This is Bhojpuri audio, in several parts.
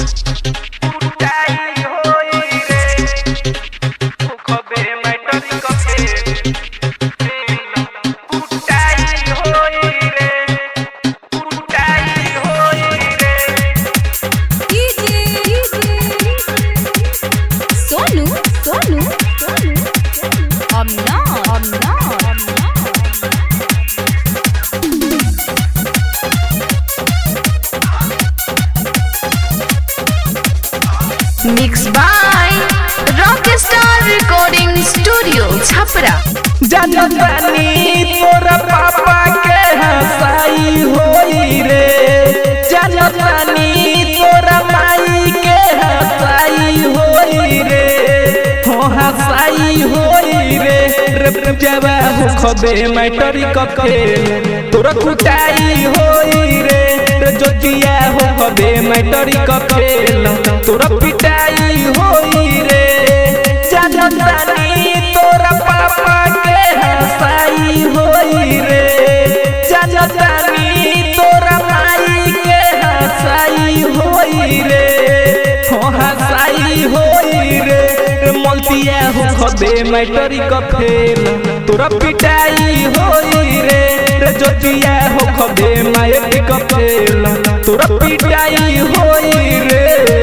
Mixed by Rockstar Recording Studio Chhapra. जनतानी तोरा पापा के हंसाई होई रे, जनतानी तोरा माई के हंसाई होई रे, हो हंसाई होई रे। जबा हो खबे मैटरी कके तोरा कुटाई होई रे, जोतिया हो खबे मैटरी कके तोरा पिटाई होई रे। जनतानी तोरा पापा के हंसाई होई रे, जनतानी तोरा माई के हंसाई होई रे, हो हंसाई होई रे। मलतिया हो खबे मैटरी कफेल तोरा पिटाई होई रे, जोतिया हो खबे माई कफेल तोरा पिटाई होई रे।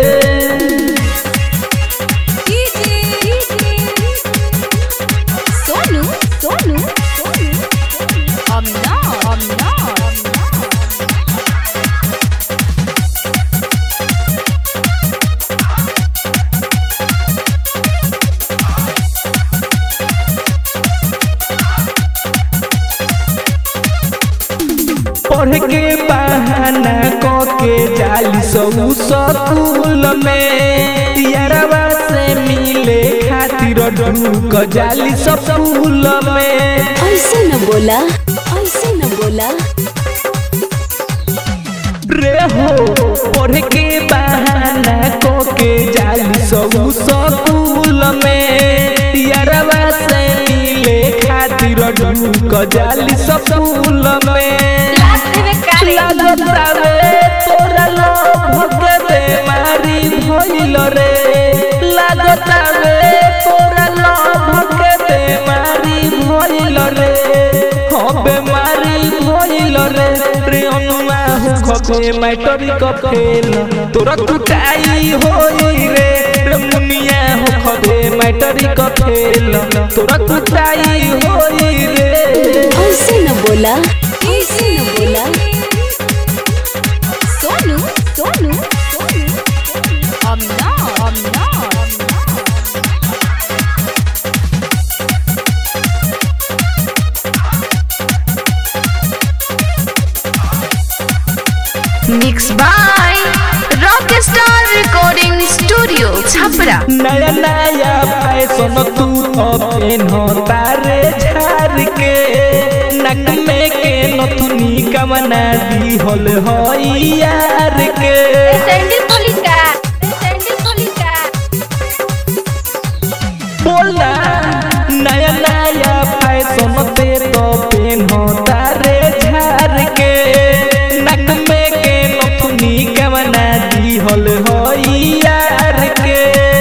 पढ़ के बहाना के जाली सब स्कूल में, यारवा से मिले खातिर ढूक जाली सब स्कूल में। ऐसे न बोला, ऐसे न बोला रे हो। पढ़ के बहाना के जाली सब स्कूल में, यारवा से मिले खातिर ढूक जाली सब स्कूल में। लागतावे तोरा लोभ के बेमारी भइल रे, लागतावे तोरा लोभ के बेमारी भइल रे, हो बेमारी भइल रे। रे अनुआ हो खबे मैटरी कफेल तोरा कुटाई होई रे, रे मुनिया हो खबे मैटरी कफेल तोरा कुटाई होई रे। ऐसे न बोला, ऐसे न बोला Mixed by Rockstar Recording Studio Chhapra. नया नया फैशन तू पेन तारे झार के, नक में के नथुनी कमना दी होल होई यार के। सैंडल पोलिका, सैंडल पोलिका बोला नया नया फैशन ते तो पेन तारे झार के, नक में के नथुनी कमना दी होल होई यार के।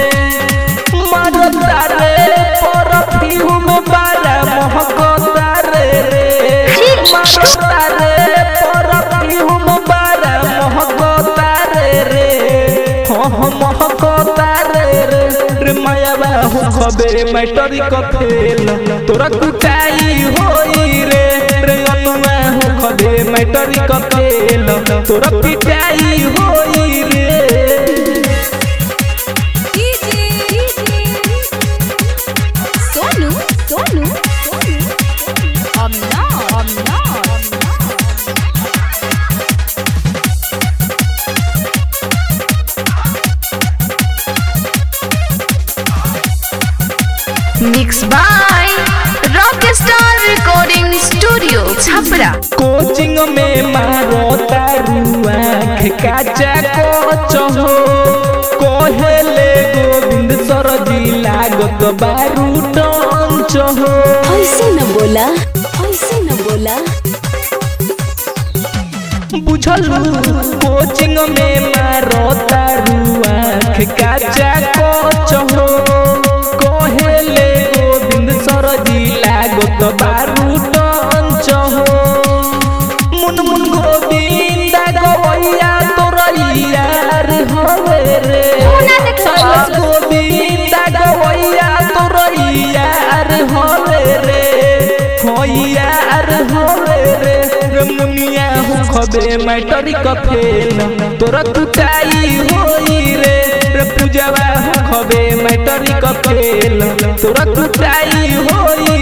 मारता रे परफ्यूम बारा महकता रे, मारता रे परफ्यूम बारा महकता रे, हो महकता रे। मायाबा हो खबे मैटरी कफेल तोरा कुटाई होई रे, रे अनुआ हो खबे मैटरी कफेल तोरा पिटाई होई रे। Mixed by Rockstar Recording Studio Chhapra. Coaching में मारो तारुआ काचा कोच हो, कोहेले गोविंद सरजी लागत बारू टंच हो। ऐसे न बोला, ऐसे न बोला बुझलू कोचिंग में मारो तारुआ होवे रे यार होवे रे मुनिया हो खबे मैट्रिक फेल तोरा कुटाई होई रे पूजवा हो खबे मैट्रिक फेल तोरा कुटाई होई